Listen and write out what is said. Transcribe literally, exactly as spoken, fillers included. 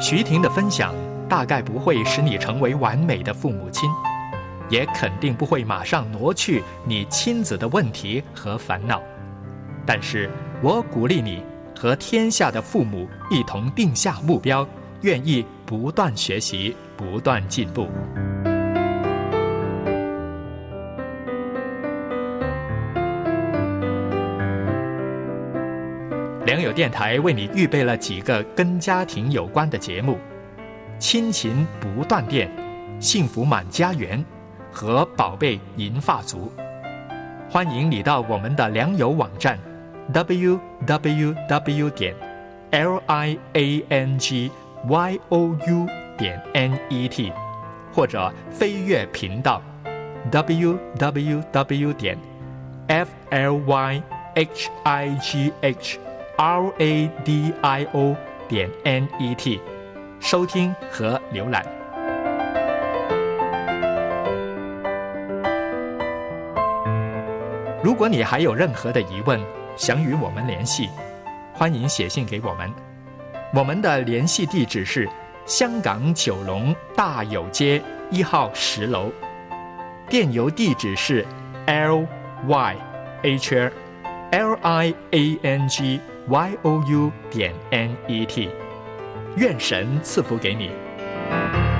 徐婷的分享大概不会使你成为完美的父母亲，也肯定不会马上挪去你亲子的问题和烦恼。但是我鼓励你和天下的父母一同定下目标，愿意不断学习，不断进步。良友电台为你预备了几个跟家庭有关的节目：亲情不断电、幸福满家园和宝贝银发族。欢迎你到我们的良友网站 double-u double-u double-u 点 l i a n g y o u 点 n e t 或者飞跃频道 double-u double-u double-u 点 f l y h i g h r a d i o 点 n e t 收听和浏览。如果你还有任何的疑问，想与我们联系，欢迎写信给我们。我们的联系地址是香港九龙大有街一号十楼，电邮地址是 l y h l i a n g y o u 点 n e t。愿神赐福给你。